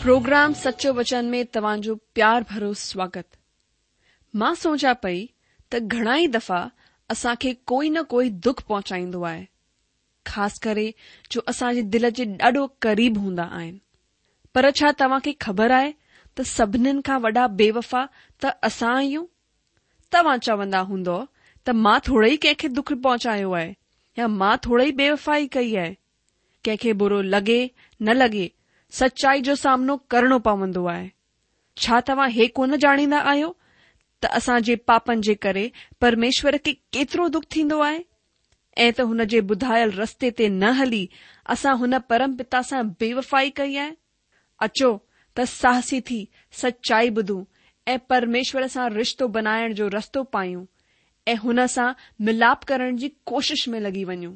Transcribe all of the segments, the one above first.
Programme सच्चो वचन में तव्हांजो प्यार भरो स्वागत। मां सोचा पई त घणाई दफ़ा असांखे कोई न कोई दुख पहुचाईंदो आहे, ख़ासि करे जो असांजे दिल जे ॾाढो क़रीब हूंदा आहिनि। पर छा तव्हांखे ख़बर आहे त सभिनीनि खां वॾा बेवफ़ा त असां आहियूं? तव्हां चवंदा हूंदो त मां थोड़े ई कंहिंखे दुख पहुचायो आहे या मां थोड़े ई बेवफ़ाई कई आहे। कंहिंखे बुरो लॻे न लॻे, सच्चाई जो सामनो करणो पवंदो आहे। छा तव्हां हे कोन ॼाणींदा आहियो त असांजे पापनि जे करे परमेश्वर खे केतिरो दुख थींदो आहे ऐं त हुन जे ॿुधायल रस्ते ते न हली असां हुन परम पिता सां बेवफ़ाई कई आहे। अचो त साहसी थी सच्चाई ॿुधूं ऐं परमेश्वर सां रिश्तो बनाइण जो रस्तो पायूं ऐं हुन सां मिलाप करण जी कोशिश में लॻी वञूं।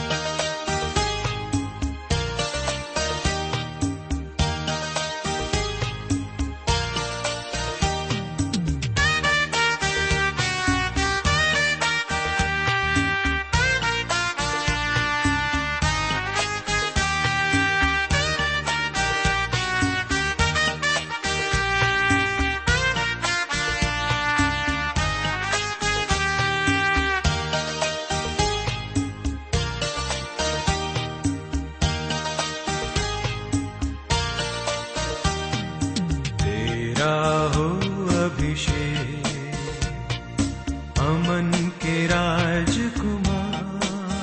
अमन के राजकुमार,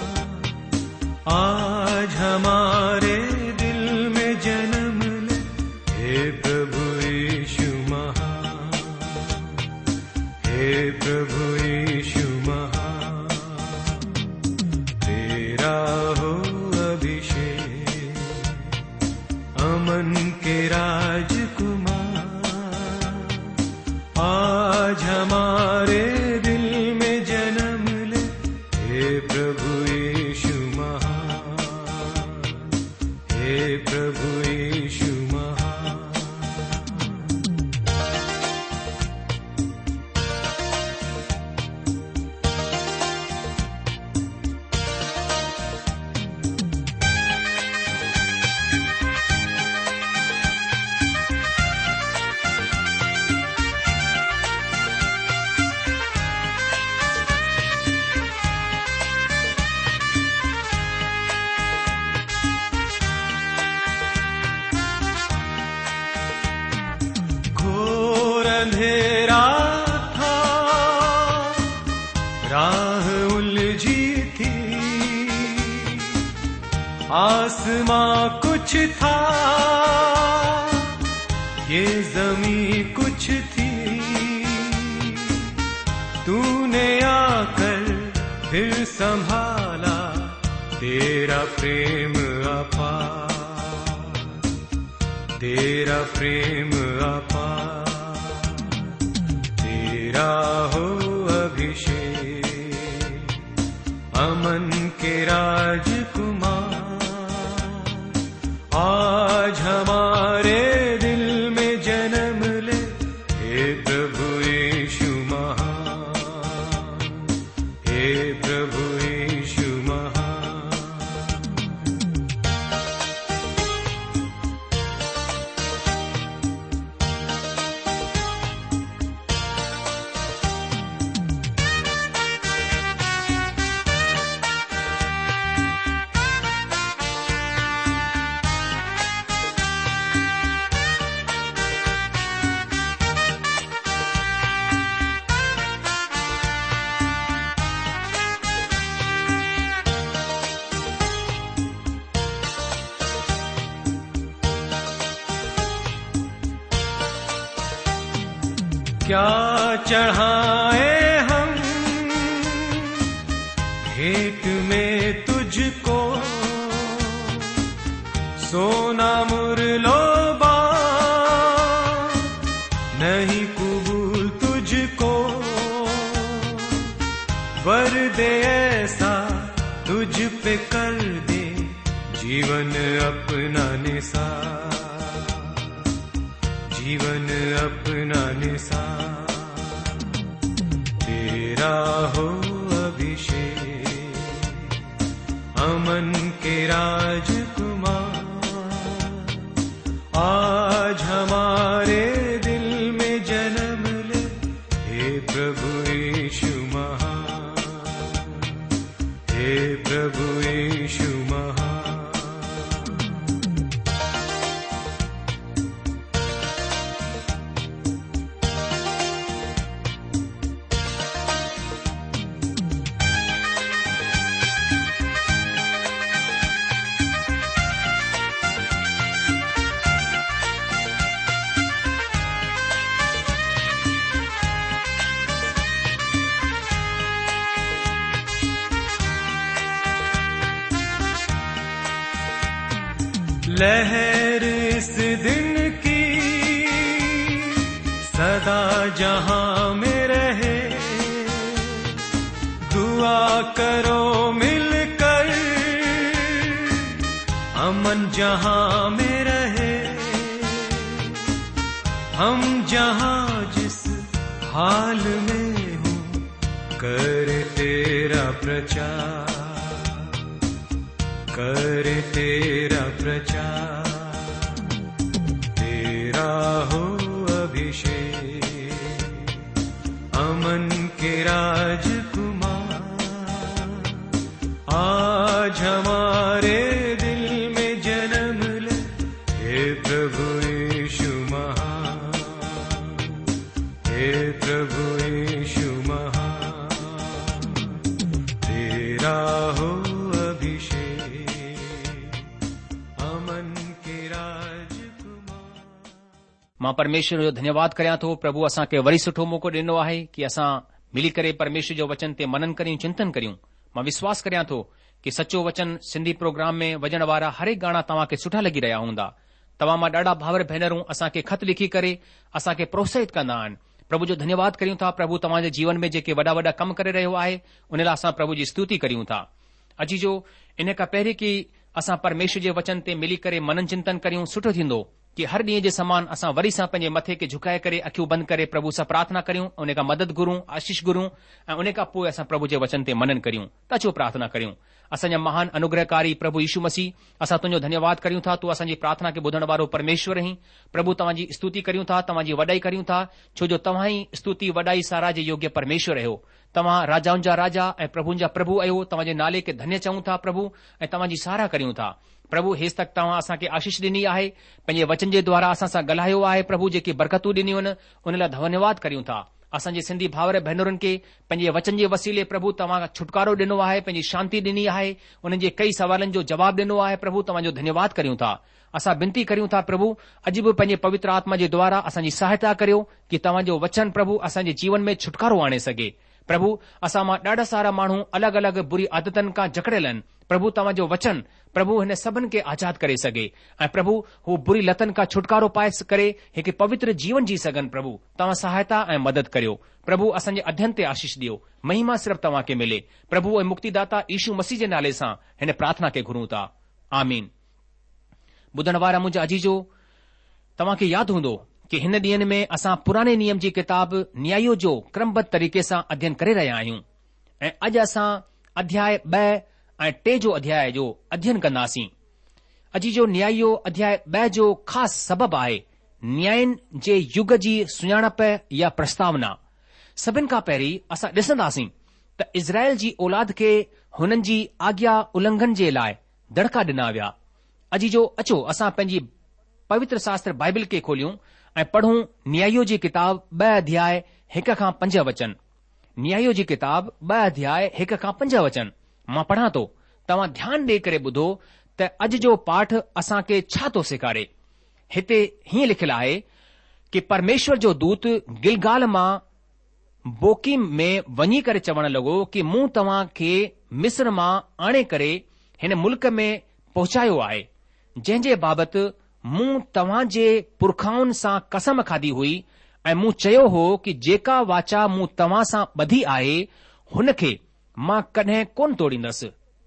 आज हमारे दिल में जन्म ले, हे प्रभु यीशु महान, हे प्रभु यीशु महान। तेरा हो अभिषेक, अमन के राजकुमार, आज हमारे अंधेरा था, राह उलझी थी, आसमां कुछ था, ये ज़मीं कुछ थी, तूने आकर फिर संभाला, तेरा प्रेम अपार, तेरा प्रेम अपार। तेरा हो अभिषेक, अमन के राजकुमार, आज हमारे दिल में जन्म ले, हे प्रभु यीशु महान, हे प्रभु यीशु महान। क्या चढ़ाए हम भेंट में तुझको, सोना मुरलोबा नहीं कबूल तुझको, वर दे ऐसा तुझ पे कर दे, जीवन अपना निसार, जीवन अपना निसार। तेरा हो अभिषेक, अमन के राजकुमार, आज आज हमारे दिल में जन्म ले, हे प्रभु यीशु महान, हे प्रभु यीशु महान। लहर इस दिन की सदा जहां में रहे, दुआ करो मिलकर अमन जहां में रहे। हम जहां जिस हाल में हो, कर तेरा प्रचार, कर तेरा प्रचार। तेरा हो अभिषेक, अमन के राजकुमार, आज हमारे दिल में जन्म ले, हे प्रभु यीशु महान, हे प्रभु यीशु महान। तेरा हो मां परमेश्वर जो धन्यवाद करियां थो। प्रभु असांखे वरी सुठो मौक़ो ॾिनो आहे कि असां मिली करे परमेश्वर जो वचन ते मनन करियूं, चिंतन करियूं। मां विश्वास करियां थो कि सचो वचन सिंधी प्रोग्राम में वॼण वारा हरेक गाना तव्हांखे सुठा लॻी रहिया हूंदा। तव्हां मां ॾाढा भावर भेनरूं असांखे ख़त लिखी करे असांखे प्रोत्साहित कंदा आहिनि। प्रभु जो धन्यवाद करियूं था। प्रभु तव्हांजे जीवन में जेके वॾा वॾा कम करे रहियो आहे उन लाइ असां प्रभु जी स्तुति करियूं था। अजी जो इन खां पहिरीं कि असां परमेश्वर जे वचन ते मिली करे मनन चिंतन करियूं, सुठो थींदो कि हर ॾींहं जे समान असां वरी सां पंहिंजे मथे खे झुकाए करे अखियूं बंदि करे प्रभु सां प्रार्थना करियूं, उन खां मदद घुरूं, आशीष घुरूं ऐं उन खां पोइ असां प्रभु जे वचन ते मनन करियूं। त अचो प्रार्थना करियूं। असांजा महान अनुग्रहकारी प्रभु यीशु मसीह, असां तुंहिंजो धन्यवाद करियूं था। तूं असांजी प्रार्थना खे ॿुधण वारो परमेश्वर आहीं। प्रभु तव्हांजी स्तुति करियूं था, तव्हांजी वॾाई करियूं था, छो जो तव्हां ई स्तुति वॾाई सारा जे योग्य परमेश्वर आहियो। तव्हां राजाउनि जा राजा ऐं प्रभुनि जा प्रभु आहियो। तव्हांजे नाले खे धन्य चऊं था प्रभु ऐं तव्हांजी साराह करियूं था। प्रभु हेसि तक तव्हां असांखे आशीष ॾिनी आहे, पंहिंजे वचन जे द्वारा असां सां ॻाल्हायो आहे। प्रभु जेकी बरकतूं ॾिनियूं आहिनि उन लाइ धन्यवाद करियूं था। असांजे सिंधी भाउर भेनरुनि खे पंहिंजे वचन जे वसीले प्रभु तव्हां छुटकारो ॾिनो आहे, पंहिंजी शांती ॾिनी आहे, उन्हनि जे कई सवालनि जो जवाबु ॾिनो आहे। प्रभु तव्हांजो धन्यवाद करियूं था। असां विनती करियूं था प्रभु अॼु बि पंहिंजे पवित्र आत्मा जे द्वारा असांजी सहायता करियो कि तव्हांजो वचन प्रभु असांजे जीवन में छुटकारो आणे सघे। प्रभु असां मां ॾाढा सारा माण्हू अलॻि अलॻि बुरी आदतनि खां जकड़ियल आहिनि। प्रभु तव्हांजो वचन प्रभु हिन सभिनि खे आज़ाद करे सघे ऐं प्रभु हू बुरी लतनि खां छुटकारो पाए करे हिकु पवित्र जीवन जी सघनि। प्रभु तव्हां सहायता ऐं मदद करियो। प्रभु असांजे अध्ययन ते आशीष ॾियो। महिमा सिर्फ़ तव्हां खे मिले। प्रभु ऐं मुक्तिदाता यीशु मसीह जे नाले सां हिन प्रार्थना खे घुरूं था, आमीन। ॿुधण वारा मुंहिंजा अजीजो, तव्हांखे यादि हूंदो कि हिन ॾींहनि में असां पुराणे नियम जी किताब न्यायो जो क्रमबद्ध तरीक़े सां अध्ययन करे रहिया आहियूं ऐं अॼु असां अध्याय 2 ऐं 3 जो अध्याय जो अध्ययन कंदासीं। अजीजो, न्यायो अध्याय 2 जो ख़ासि सबबु आहे न्यायनि जे युग जी सुञाणप या प्रस्तावना। सभिनि खां पहिरीं असां ॾिसंदासीं त इज़राइल जी औलाद खे हुननि जी आज्ञा उल्लंघन जे लाइ दड़का ॾिना विया। अजीजो, अचो असां पंहिंजी पवित्र शास्त्र बाइबिल खे खोलियूं ऐं पढ़ूं न्यायो जी किताब 2 अध्याय 1 खां 5 वचन। न्यायो जी किताब 2 अध्याय 1 खां 5 वचन मां पढ़ां थो। तव्हां ध्यानु ॾेई करे ॿुधो त अॼु जो पाठ असांखे छा थो सेखारे। हिते हीअं लिखियलु आहे कि परमेश्वर जो दूत गिलगाल मां बोकीम में वञी करे चवण लॻो कि मूं तव्हां खे मिस्र मां आणे करे हिन मुल्क में पहुचायो आहे, जंहिं जे बाबति मूं तव्हां जे पुरखाउनि सां कसम खाधी हुई ऐं मूं चयो हो कि जेका वाचा मूं तव्हां सां ॿधी आहे हुन खे मां कॾहिं कोन तोड़ींदसि।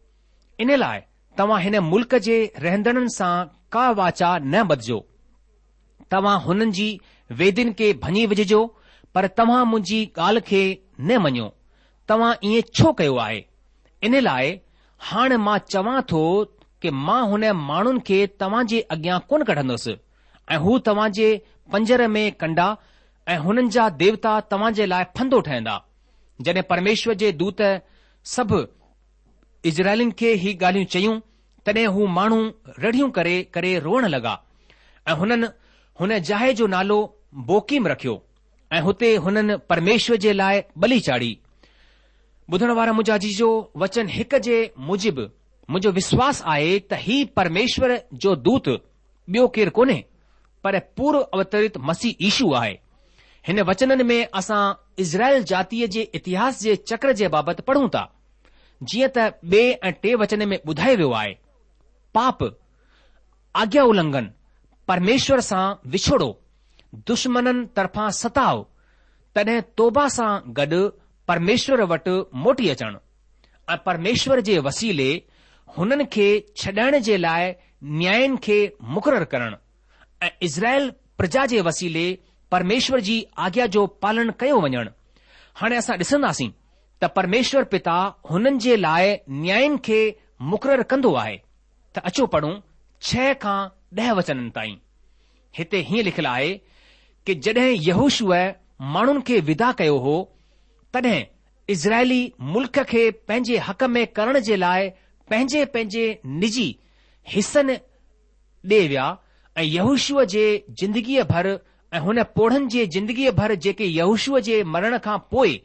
इन लाइ तव्हां हिन मुल्क जे रहंदड़नि सां का वाचा न ॿधजो। तव्हां हुननि जी वेदियुनि खे भञी विझजो, पर तव्हां मुंहिंजी ॻाल्हि खे न मञियो। तव्हां ईअं छो कयो आहे? इन लाइ हाणे मां चवां थो कि मां हुन माण्हुनि खे तव्हां जे अॻियां कोन कढंदुसि ऐं हू तव्हां जे पंजर में कंडा ऐं हुननि जा देवता तव्हां जे लाइ फंदो ठहंदा। जॾहिं परमेश्वर जे दूत सभु इज़राइलिन खे ही ॻाल्हियूं चयूं, तॾहिं हू माण्हू रड़ियूं करे करे रोअण लॻा ऐं हुननि हुन जाइ जो नालो बोकीम रखियो ऐं हुते हुननि परमेश्वर जे लाइ बलि चाढ़ी। ॿुधण वारा मुंहिंजा जीजो, वचन हिक जे मुजिबि मुंहिंजो विश्वास आहे त ही परमेश्वर जो दूत ॿियो केरु कोन्हे पर पूर्व अवतरित मसीह यीशू आहे। हिन वचननि में असां इज़राइल जातीअ जे इतिहास जे चक्र जे बाबति पढ़ूं था। जीअं त 2 ऐं 3 वचन में ॿुधायो वियो आहे, पाप, आज्ञा उल्लंघन, परमेश्वर सां विछोड़ो, दुश्मननि तरफ़ां सताव, तॾहिं तौबा सां गॾु परमेश्वर वटि मोटी अचणु ऐं परमेश्वर जे वसीले हुननि खे छॾाइण जे लाइ न्यायनि खे मुक़ररु करणु ऐं इज़राइल प्रजा जे वसीले परमेश्वर जी आज्ञा जो पालन कयो वञणु। हाणे असां ॾिसंदासीं त परमेश्वर पिता हुननि जे लाइ न्यायनि खे मुक़ररु कंदो आहे। त अचो पढ़ूं 6 खां 10 वचननि ताईं। हिते हीअं लिखियलु आहे कि जॾहिं यहोशूअ माण्हुनि खे विदा कयो हो, तॾहिं इज़राइली मुल्क खे पंहिंजे हक़ में करण जे लाइ पंहिंजे पंहिंजे निजी हिसनि ॾे विया ऐं यहोशूअ जे जिंदगीअ भर ऐं हुन पोढ़नि जे जिंदगीअ भर जेके यहोशूअ जे मरण खां पोइ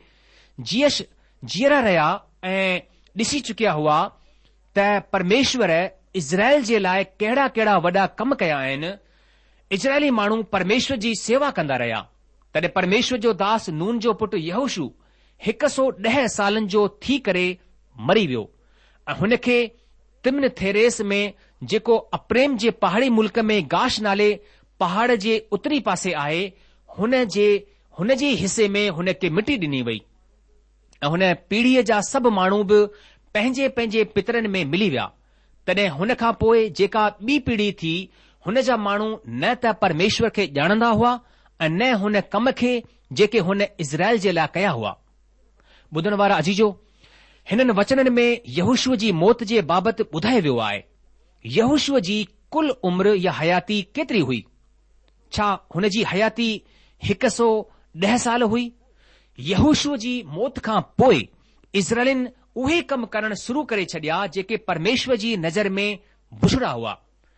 जीअरा रहिया ऐं ॾिसी चुकिया हुआ त परमेश्वर इज़राइल जे लाइ कहिड़ा कहिड़ा वॾा कम कया आहिनि। इज़राइली माण्हू परमेश्वर जी सेवा कंदा रहिया। तॾहिं परमेश्वर जो दास नून जो पुटु यहोशू 110 सालनि जो थी करे मरी वियो ऐं हुन खे तिम्न थेरेस में, जेको अप्रेम जे पहाड़ी मुल्क में गाश नाले पहाड़ जे उत्तरी पासे आहे, हुन जे हिसे में हुन खे मिटी ॾिनी वई ऐं हुन पीढ़ीअ जा सभु माण्हू बि पंहिंजे पंहिंजे पितरनि में मिली विया। तॾहिं हुन खां पोइ जेका ॿी पीढ़ी थी, हुन जा माण्हू न त परमेश्वर खे ॼाणंदा हुआ ऐं न हुन कम खे जेके हुन इज़राइल जे लाइ कया हुआ। ॿुधण वारा अजीजो, हिननि वचननि में यहोशूअ जी मौत जे बाबति ॿुधायो वियो आहे। यहोशूअ जी कुल उमिरि या हयाती केतिरी हुई? छा हुन जी हयाती 110 साल हुई? यहोशूअ जी मौत खां पोइ इज़राइलिन उहे कम करण शुरू करे छॾिया जेके परमेश्वर जी नज़र में बुछड़ा हुआ।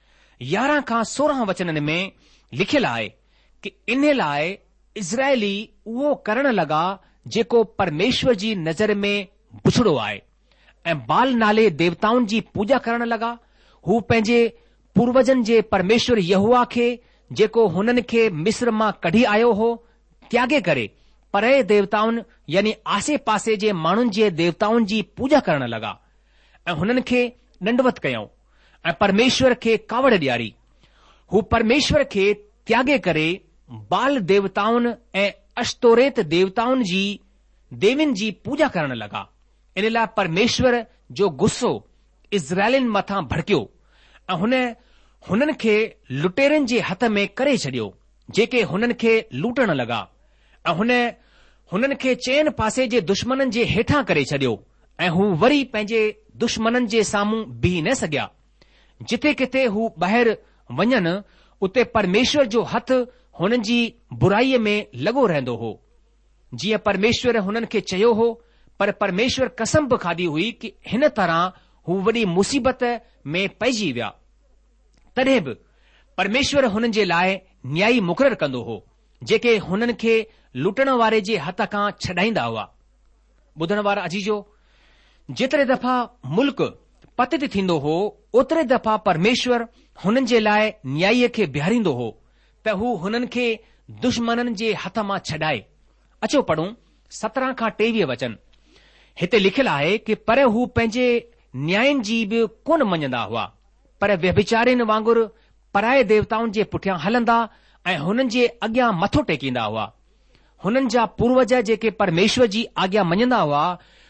11 खां 16 वचननि में लिखियलु आहे कि इन लाइ इज़राइली उहो करण लॻा जेको परमेश्वर जी नज़र में बुछड़ो आहे ऐं बाल नाले देवताउनि जी पूजा करण लॻा। हू पंहिंजे पूर्वजनि जे परमेश्वर यहोवा खे, जेको हुननि खे मिस्र मां कढी आयो हो, त्यागे करे परे देवताउनि यानी आसे पासे जे माण्हुनि जे देवताउनि जी पूजा करण लॻा ऐं हुननि खे दंडवत कयऊं ऐं परमेश्वर खे कावड़ ॾियारी। हू परमेश्वर खे त्यागे करे बाल देवताउनि ऐं अश्तोरेत देवताउनि जी देवियुनि जी पूजा करण लॻा। इन लाइ परमेश्वर जो गुस्सो इज़राइलिन मथां भड़कियो ऐं हुननि खे लुटेरनि जे हथ में करे छॾियो, जेके हुननि खे लूटण लॻा ऐं हुननि खे चइनि पासे जे दुश्मननि जे हेठां करे छॾियो ऐं हू वरी पंहिंजे दुश्मननि जे साम्हूं बीह न सघिया। जिथे किथे हू ॿाहिरि वञनि, उते परमेश्वर जो हथ हुननि जी बुराईअ में लॻो रहंदो हो, जीअं परमेश्वर हुननि खे चयो हो। पर परमेश्वर कसम बि खाधी हुई कि हिन तरह हू वॾी मुसीबत में पइजी विया। तॾहिं बि परमेश्वर हुननि जे लाइ न्यायी मुक़ररु कंदो हो, जेके हुननि खे लूटण वारे जे हथ खां छॾाईंदा हुआ। ॿुधण वारा अजीजो, जेतिरे दफ़ा मुल्क पतित थींदो हो, ओतिरे दफ़ा परमेश्वर हुननि जे लाइ न्यायीअ खे बीहारींदो हो त हू हुननि खे दुश्मननि जे हथ मां छॾाए। अचो पढ़ूं 17 खां 23 वचन। हिते लिखियलु आहे कि पर हू पंहिंजे न्यायनि जी बि कोन मञंदा हुआ, पर व्यभिचारिन वांगुरु पराए देवताउनि जे पुठियां हलंदा ऐं हुननि जे अॻियां मथो टेकींदा हुआ। हुननि जा पूर्वज जेके परमेश्वर जी आज्ञा मञंदा हुआ,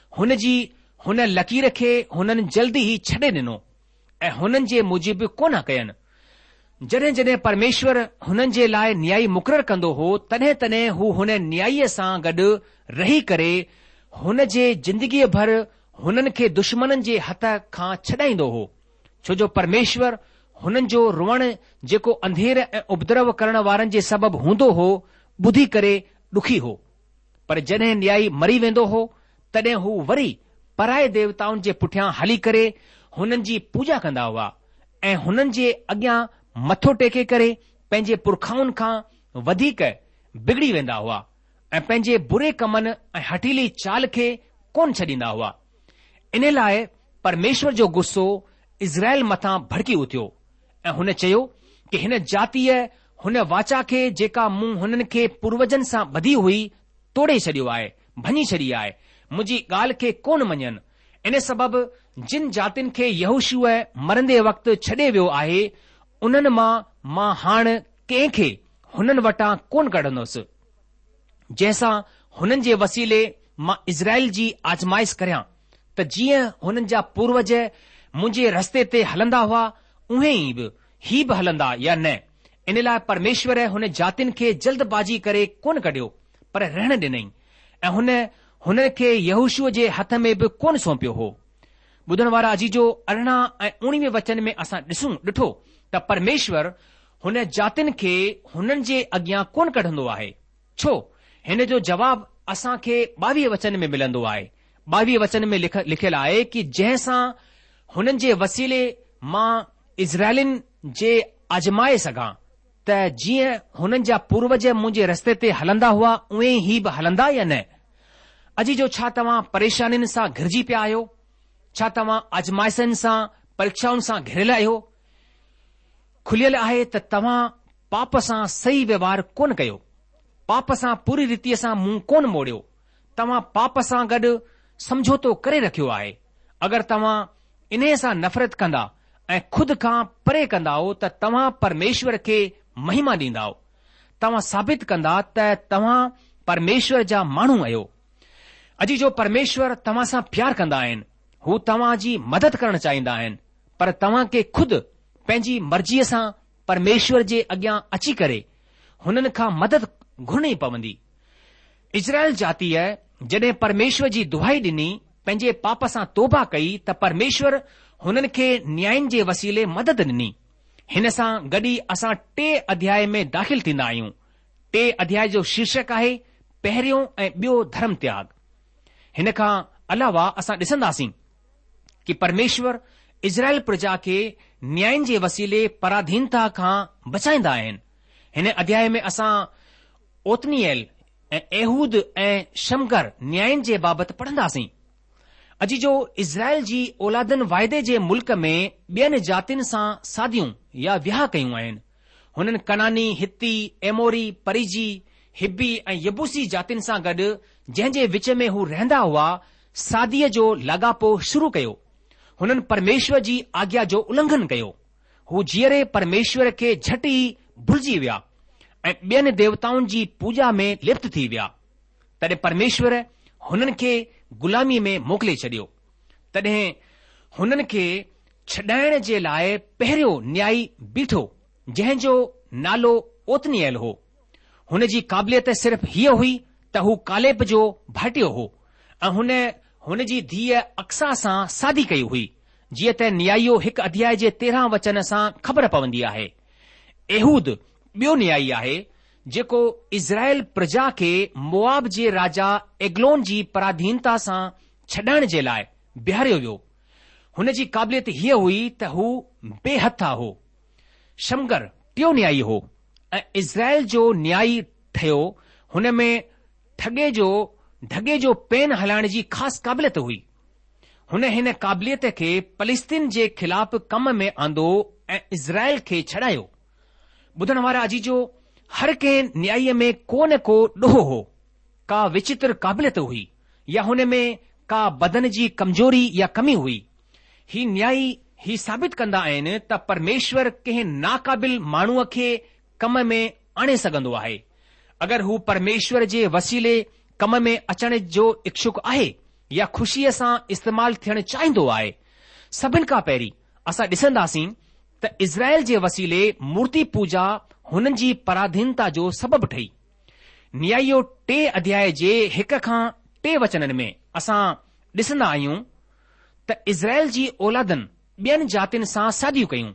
हुन लकीर खे हुननि जल्दी ई छॾे ॾिनो ऐं हुननि जे मूजिबि कोन कयनि। जॾहिं जॾहिं परमेश्वर हुननि जे लाइ न्यायी मुक़ररु कंदो हो, तॾहिं तॾहिं हू हुन न्यायीअ सां गॾु रही करे हुन जे जिंदगीअ भर हुननि खे दुश्मननि जे हथ खां छॾाईंदो हो, छो जो परमेश्वर हुननि जो रुअण जेको अंधेर ऐं उपद्रव करण वारनि जे सबबु हूंदो हो, ॿुधी करे ॾुखी हो। पर जॾहिं न्यायी मरी वेंदो हो, तॾहिं हू वरी पराए देवताउनि जे पुठियां हली करे हुननि जी पूॼा कंदा हुआ ऐं हुननि जे अॻियां मथो टेके करे पंहिंजे पुरखाउनि खां वधीक बिगड़ी वेंदा हुआ ऐं पंहिंजे बुरे कमनि ऐं हठीली चाल खे कोन छॾींदा हुआ। इन लाइ परमेश्वर जो गुस्सो इज़राइल मथां भड़की उथियो ऐं हुन चयो कि हिन जातीअ हुन वाचा खे जेका मूं हुननि खे पूर्वजनि सां ॿधी हुई, तोड़े छॾियो आहे, भञी छॾी आहे। मुंहिंजी ॻाल्हि खे कोन मञनि। इन सबबि जिन जातियुनि खे यहोशूअ मरंदे वक़्तु छॾे वियो आहे, उन्हनि मां हाणे कंहिंखे हुननि वटां कोन कढंदुसि, जंहिंसां हुननि जे वसीले मां इज़राइल जी आज़माइश करियां त जीअं हुननि जा पूर्वज मुंहिंजे रस्ते ते हलंदा हुआ, उहे ई बि हलंदा या न। इन लाइ परमेश्वर हुन जातियुनि खे जल्दबाजी करे कोन कढियो, पर रहण ॾिनई ऐं हुन खे यहोशूअ जे हथ में बि कोन सौंपियो हो। ॿुधण वारा अजीजो, 18 ऐं 19 वचन में असां ॾिठो त परमेश्वर हुन जातियुनि खे हुननि जे अॻियां कोन कढंदो आहे। छो? हिन जो जवाब असां खे 22 वचन में मिलंदो आहे। 22 वचन में लिखियलु आहे कि जंहिंसां हुननि जे वसीले मां इज़राइलिन जे आज़माए सघां त जीअं हुननि जा पूर्वज मुंहिंजे रस्ते ते हलंदा हुआ, उहे ई बि हलंदा या न। अजी जो छा तव्हां परेशानियुनि सां घिरजी पिया आहियो? छा तव्हां आज़माइशनि सां, परीक्षाउनि सां घिरियल आहियो? खुलियल आहे त तव्हां पाप सां सही व्यवहार कोन कयो, पाप सां पूरी रीतिअ सां मुंहुं कोन मोड़ियो, तव्हां पाप सां गॾु समझोतो करे रखियो आहे। अगरि तव्हां इन सां नफ़रत कंदा ऐं खुद खां परे कंदा त तव्हां परमेश्वर खे महिमा ॾींदा। तव्हां साबित कंदा त तव्हां परमेश्वर जा माण्हू आहियो। अजी जो परमेश्वर तव्हां सां प्यार कंदा आहिनि, हू तव्हां जी मदद करणु चाहींदा आहिनि, पर तव्हां खे खुद पंहिंजी मर्ज़ीअ सां परमेश्वर जे अॻियां अची करे हुननि खां मदद घुरणी पवंदी। इज़राइल जातीअ जॾहिं परमेश्वर जी दुहाई ॾिनी, पंहिंजे पाप सां तौबा कई, त परमेश्वर हुननि खे न्यायनि जे वसीले मदद ॾिनी। हिन सां गॾु असां 3 अध्याय में दाख़िल थींदा आहियूं। 3 अध्याय जो शीर्षक आहे पहिरियों ऐं ॿियो धर्म त्याग। हिन खां अलावा असां ॾिसंदासीं कि परमेश्वर इज़राइल प्रजा खे न्यायनि जे वसीले पराधीनता खां बचाईंदा आहिनि। हिन अध्याय में असां ओतनीएल ऐं एहूद ऐं शमगर न्यायनि जे बाबति पढ़ंदासीं। अजी जो इज़राइल जी औलादनि वाइदे जे मुल्क में ॿियनि जातियुनि सां शादियूं या विहाउ कयूं आहिनि। हुननि कनानी, हिती, एमोरी, परिजी, हिब्बी ऐं यबूसी जातियुनि सां गॾु, जंहिं जे विच में हू रहंदा हुआ, शादीअ जो लाॻापो शुरू कयो। हुननि परमेश्वर जी आज्ञा जो उल्लंघन कयो। हू जीअरे परमेश्वर खे झटि ई भुलिजी विया ऐं ॿियनि देवताउनि जी पूॼा में लिप्त थी विया। तॾहिं परमेश्वर हुननि खे गुलामी में मोकिले छॾियो। तॾहिं हुननि खे छॾाइण जे लाइ पहिरियों न्यायी बीठो, जंहिं जो नालो ओतनीएल हो। हुन जी क़ाबिलियत सिर्फ़ हीअ हुई त हू कालेब जो भाटियो हो ऐं हुन जी धीअ अक्सा सां शादी कई हुई, जीअं त न्यायियो 1 अध्याय जे 13 वचन सां ख़बर पवंदी आहे। एहूद ॿियो न्यायी आहे जेको इज़राइल प्रजा खे मोआब जे राजा एग्लोन जी पराधीनता सां छॾाइण जे लाइ बीहारियो वियो। हुन जी क़ाबिलियत हीअ हुई त हू बेहथा हो। शमगर टियों न्यायी हो ऐं इज़राइल जो न्यायी ठहियो। हुन में ढगे जो पेन हलाइण जी ख़ासि क़ाबिलियत हुई। हुन हिन क़ाबिलियत खे फलिस्तीन जे ख़िलाफ़ कम में आंदो ऐं इज़राइल खे छॾायो। ॿुधण वारा अजीजो, हर कंहिं न्यायीअ में को न को ॾोहो हो, का विचित्र क़ाबिलियत हुई या हुन में का बदन जी कमज़ोरी या कमी हुई। ही न्यायी ही साबित कंदा आहिनि त परमेश्वर कंहिं नाक़ाबिल माण्हूअ खे कम में आणे सघंदो आहे। अगरि हू परमेश्वर जे वसीले कम में अचण जो इच्छुक आहे या ख़ुशीअ सां इस्तेमालु थियणु चाहींदो आहे। सभिनि खां पहिरीं असां ॾिसंदासीं त इज़राइल जे वसीले मूर्ति पूजा हुननि जी पराधीनता जो सबबु ठही। न्यायियो 3 अध्याय जे 1 खां 3 वचननि में असां ॾिसंदा आहियूं त इज़राइल जी औलादनि ॿियनि जातियुनि सां शादियूं कयूं।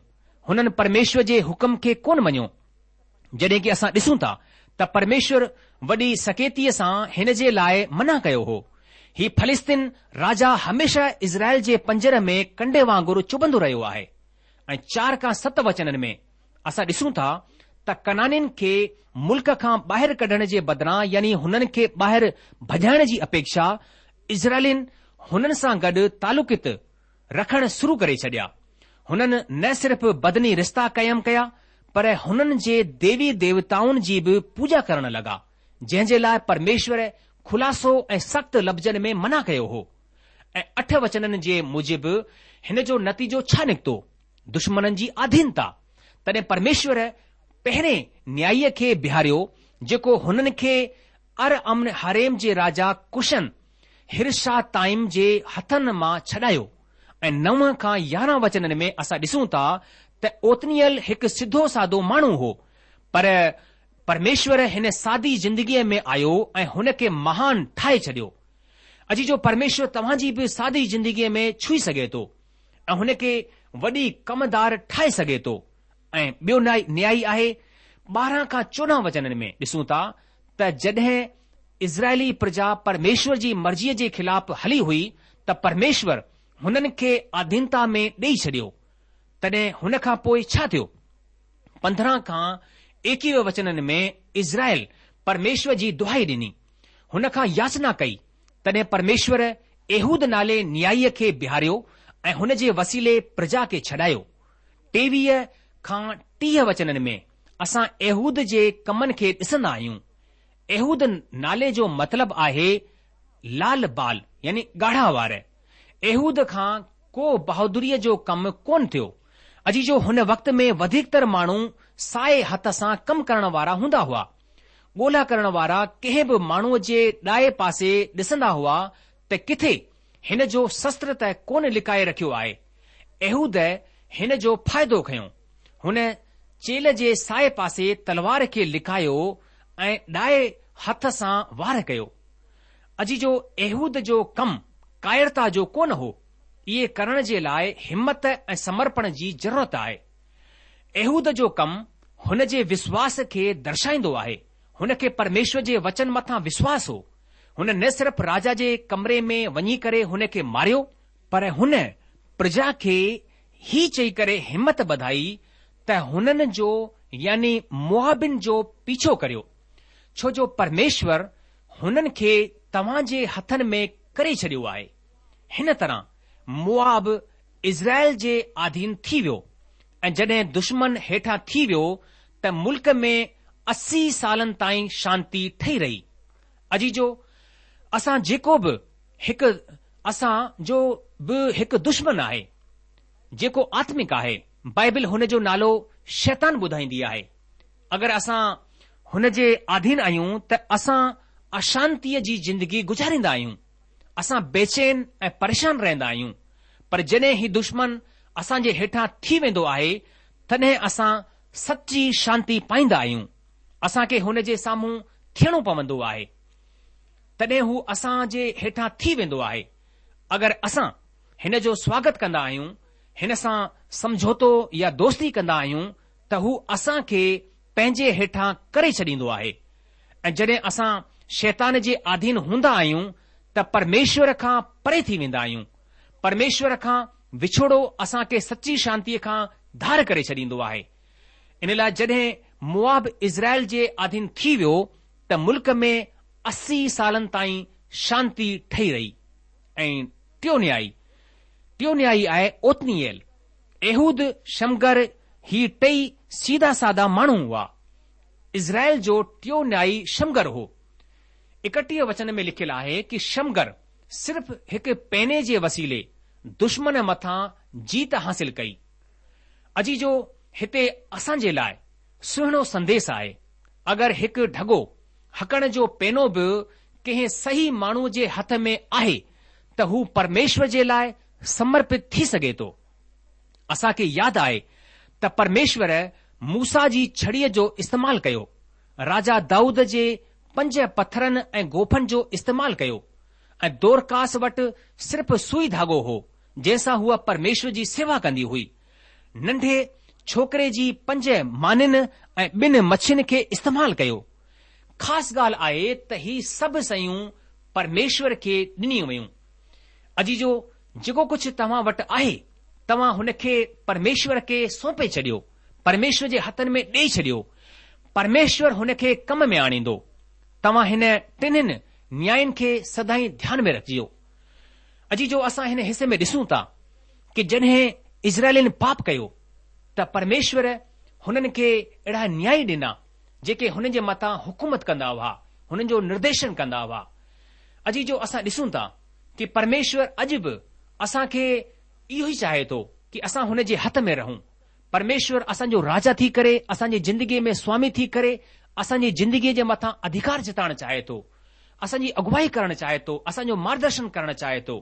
हुननि परमेश्वर जे हुकम खे कोन मञियो। जॾहिं कि असां ॾिसूं था त परमेश्वर वॾी सकेतीअ सां हिन जे लाइ मना कयो हो। ही फलिस्तीन राजा हमेशा इज़राइल जे पंजर में कंडे वांगुरु चुभंदो रहियो आहे। ऐं 4 खां 7 वचननि में असां ॾिसूं था त कनानियुनि खे मुल्क खां ॿाहिरि कढण जे बदिरां, यानी हुननि खे ॿाहिरि भॼाइण जी अपेक्षा, इज़राइलिन हुननि सां गॾु तालुकित रखणु शुरू करे छॾिया। हुननि न सिर्फ़ बदनी रिश्ता क़ाइम कया, पर हुननि जे देवी देवताउनि जी बि पूजा करण लॻा, जंहिं जे लाइ परमेश्वर खुलासो ऐं सख़्त लफ़्ज़नि में मना कयो हो। ऐं 8 वचननि जे मूजिबि हिन जो नतीजो छा निकितो? दुश्मननि जी आधीनता। तॾहिं परमेश्वर पहिरें न्यायीअ खे बिहारियो, जेको हुननि खे अर अमन हरेम जे राजा कुशन हिरशाताइम जे हथनि मां छॾायो। ऐं 9 खां 11 वचननि में असां ॾिसूं था त ओतनियल हिकु सिधो सादो माण्हू हो, पर परमेश्वर हिन सादी जिंदगीअ में आयो ऐं हुन खे महान ठाहे छॾियो। अॼु जो परमेश्वर तव्हां जी बि सादी जिंदगीअ में छुई सघे थो ऐं हुन खे वॾी कमदार ठाहे सघे थो। ऐं ॿियो न्यायी आहे 12 खां 14 वचननि में ॾिसूं था त जॾहिं इज़राइली प्रजा परमेश्वर जी मर्ज़ीअ जे ख़िलाफ़ हली हुई त परमेश्वर हुननि खे अधीनता में ॾेई छॾियो। तॾहिं हुन खां पोइ छा थियो? 15 खां 21 वचननि में इज़राइल परमेश्वर जी दुहाई ॾिनी, हुन खां याचना कई। तॾहिं परमेश्वर एहूद नाले न्यायीअ खे बिहारियो ऐं हुन जे वसीले प्रजा खे छॾायो। 23 खां 30 वचननि में असां एहूद जे कमनि खे ॾिसंदा आहियूं। एहूद नाले जो मतिलबु आहे लाल बाल, यानी ॻाढ़ा वार। एहूद खां को बहादुरीअ जो कमु कोन थियो। अॼु जो हुन वक़्त में वधीकतर माण्हू साए हथ सां कमु करण वारा हूंदा हुआ। ॻोल्हा करण वारा कंहिं बि माण्हूअ जे ॾाए पासे ॾिसंदा हुआ त किथे हिन जो शस्त्र त कोन लिकाए रखियो आहे। एहूद हिन जो फ़ाइदो खयो। हुन चेल जे साए पासे तलवार खे लिकायो ऐं ॾाए हथ सां वार कयो। अॼु जो एहूद जो कमु कायरता जो कोन हो। इहे करण जे लाइ हिम्मत ऐं समर्पण जी ज़रूरत आहे। एहूद जो कमु हुन जे विश्वास खे दर्शाईंदो आहे। हुन खे परमेश्वर जे वचन मथां विश्वास हो। हुन न सिर्फ़ राजा जे कमरे में वञी करे हुन खे मारियो, पर हुन प्रजा खे ही चई करे हिम्मत वधाई त हुननि जो, यानी मोआबिन जो पीछो करियो, छो जो परमेश्वर हुननि खे तव्हां जे हथनि में करे छॾियो आहे। हिन तरह मोआब इज़राइल जे अधीन थी वियो ऐं जॾहिं दुश्मन हेठां थी वियो त मुल्क में 80 सालनि ताईं शांती ठही रही। अॼु जो असां जेको बि हिकु दुश्मन आहे, जेको आत्मिक आहे, बाइबल हुन जो नालो शैतान ॿुधाईंदी आहे। अगरि असां हुन जे अधीन आहियूं त असां अशांतीअ जी जिंदगी गुज़ारींदा आहियूं। असां बेचैन ऐं परेशान रहंदा आहियूं। पर जॾहिं ही दुश्मन असांजे हेठां थी वेंदो आहे, तॾहिं असां सची शांती पाईंदा आहियूं। असांखे हुन जे साम्हूं थियणो पवंदो आहे, तॾहिं हू असां जे हेठां थी वेंदो आहे। अगरि असां हिन जो स्वागत कंदा आहियूं, हिन सां समझौतो या दोस्ती कंदा आहियूं, त हू असां खे पंहिंजे हेठां करे छॾींदो आहे। ऐं जॾहिं असां शैतान जे अधीन हूंदा आहियूं त परमेश्वर खां परे थी वेंदा आहियूं। परमेश्वर खां विछोड़ो असां खे सची शांतीअ खां धार करे छॾींदो आहे। इन लाइ जॾहिं मोआब इज़राइल जे अधीन थी वियो त मुल्क में 80 सालनि ताईं शांती ठही रही। ऐं टियों न्यायी आहे ओतनीएल। एहूद, शमगर, ही टई सीधा सादा माण्हू हुआ। इज़राइल जो टियों न्यायी शमगर हो। 31 वचन में लिखियलु आहे कि शमगर सिर्फ़ हिकु पैने जे वसीले दुश्मन मथां जीत हासिल कई। अॼु जो हिते असां जे लाइ सुहिणो संदेश आहे। अगरि हिकु ढगो हकण जो पैनो बि कंहिं सही माण्हूअ जे हथ में आहे त हू परमेश्वर जे लाइ समर्पित थी सघे थो। असांखे यादि आहे त परमेश्वर मूसा जी छड़ीअ जो इस्तेमालु कयो, राजा दाऊद जे 5 पथरनि ऐं गोफनि जो इस्तेमालु कयो, ऐं दोरकास वटि सिर्फ़ सुई धागो हो जंहिंसां हूअ परमेश्वर जी सेवा कंदी हुई। नंढे छोकिरे जी 5 मानियुनि ऐं 2 मच्छियुनि खे इस्तेमालु कयो। ख़ासि ॻाल्हि आहे त ही सभु शयूं परमेश्वर खे ॾिनियूं वयूं। अजीजो, जेको कुझु तव्हां वटि आहे तव्हां हुन खे परमेश्वर खे सौंपे छॾियो, परमेश्वर जे हथनि में ॾेई छॾियो। परमेश्वर हुन खे कम में आणींदो। तव्हां हिन 3 न्यायनि खे सदाई ध्यान में रखिजो। अजीजो, असां हिन हिसे में ॾिसूं था कि जॾहिं इज़राइलिन पाप कयो त परमेश्वर हुननि खे अहिड़ा न्याय ॾिना जेके हुननि जे मथां हुकूमत कंदा हुआ, हुननि जो निर्देशन कंदा हुआ। अजीजो, असां ॾिसूं था कि परमेश्वर अॼु बि असांखे इहो ई चाहे थो कि असां हुन जे हथ में रहूं। परमेश्वर असांजो राजा थी करे, असांजी जिंदगीअ में स्वामी थी करे, असांजी जिंदगीअ जे मथां अधिकार जताइण चाहे थो, असांजी अगुवाई करणु चाहे थो, असांजो मार्गदर्शन करणु चाहे थो।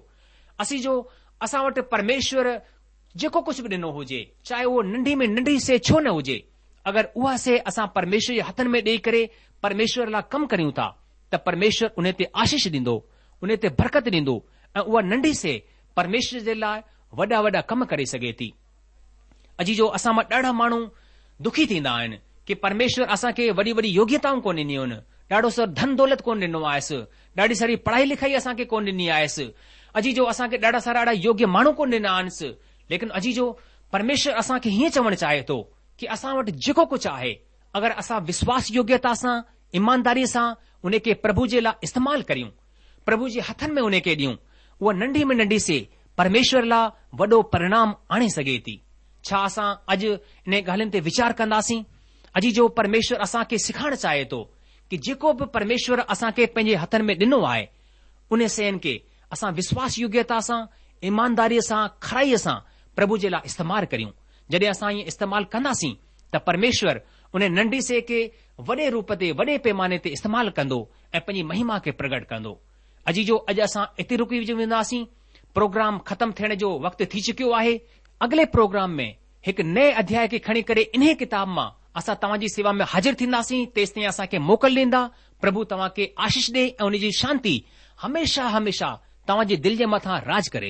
असां वटि परमेश्वर जेको कुझु बि ॾिनो हुजे, चाहे उहो नंढी में नंढी से छो न हुजे, अगरि उहा से असां परमेश्वर जे हथनि में ॾेई करे परमेश्वर लाइ कमु करियूं था त परमेश्वर उन ते आशीष ॾींदो, उन ते बरकत ॾींदो ऐं उहा नंढी से परमेश्वर जे लाइ वॾा वॾा कम करे सघे थी। अजीजो, असां मां ॾाढा माण्हू दुखी थींदा आहिनि कि परमेश्वर असांखे वॾी वॾी योग्यताऊं कोन ॾिनियूं आहिनि, ॾाढो सारो धन दौलत कोन ॾिनो आहेसि, ॾाढी सारी पढ़ाई लिखाई असांखे कोन ॾिनी आहेसि। अजीजो, असांखे ॾाढा सारा अहिड़ा योग्य माण्हू कोन ॾिना आहिनि। लेकिन अजीजो, परमेश्वर असांखे हीअं चवणु चाहे थो कि असां वटि जेको कुझु आहे, अगरि असां विश्वास योग्यता सां, ईमानदारीअ सां उन खे प्रभु जे लाइ इस्तेमालु करियूं, प्रभु जे हथनि में उन खे ॾियूं, उहा नंढी में नंढी से परमेश्वर लाइ वॾो परिणाम आणे सघे थी। छा असां अॼु इन ॻाल्हियुनि ते वीचार कंदासीं? अजीजो, परमेश्वर असांखे सिखाइणु चाहे थो कि जेको बि परमेश्वर असांखे पंहिंजे हथनि में ॾिनो आहे उन शयुनि खे असां विश्वास योग्यता सां, ईमानदारीअ सां, खराईअ सां प्रभु जे लाइ इस्तेमालु करियूं। जॾहिं असां ईअं इस्तेमालु कंदासीं त परमेश्वर उन नंढी से खे वॾे रूप ते, वॾे पैमाने ते इस्तेमालु कंदो ऐं पंहिंजी महिमा खे प्रगट कंदो। अजीजो, अॼु असां हिते रुकी वेंदासीं। प्रोग्राम ख़तमु थियण जो वक़्तु थी चुकियो आहे। अॻिले प्रोग्राम में हिकु नए अध्याय खे खणी करे इन्हे किताब मां असां तव्हांजी सेवा में हाज़िर थींदासीं। तेसि ताईं असांखे मोकल ॾींदा। प्रभु तव्हांखे आशीष ॾे ऐं उन जी शांती हमेशा हमेशा तव्हांजे दिलि जे मथां राज करे।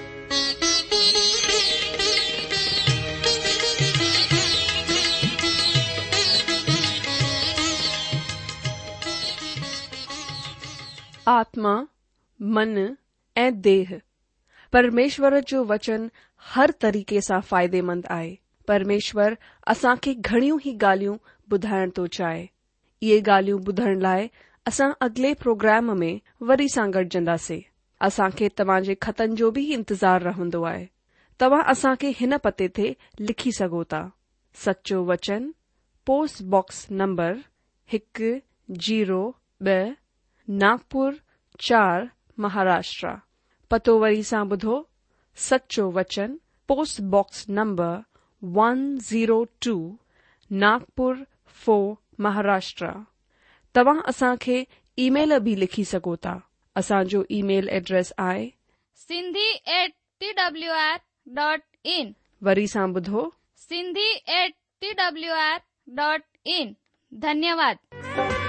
आत्मा, मन ऐं देह। परमेश्वर जो वचन हर तरीक़े सां फ़ाइदेमंद आहे। परमेश्वर असांखे घणियूं ई ॻाल्हियूं ॿुधाइण थो चाहे। इहे ॻाल्हियूं ॿुधण लाइ असां अॻिले प्रोग्राम में वरी सां गॾिजंदासीं। असांखे तव्हांजे ख़तनि जो बि इंतज़ार रहंदो आहे। तव्हां असांखे हिन पते ते लिखी सघो था। Sacho Vachan, post box number 102, Nagpur 4, Maharashtra. पतो वरी सां ॿुधो। Sacho Vachan, post box number 102, Nagpur 4, Maharashtra. तव्हां असांखे ईमेल भी लिखी सघो था। असांजो ईमेल एड्रेस आहे sindhi@twr.in। वरी सां ॿुधो, sindhi@twr.in। धन्यवाद।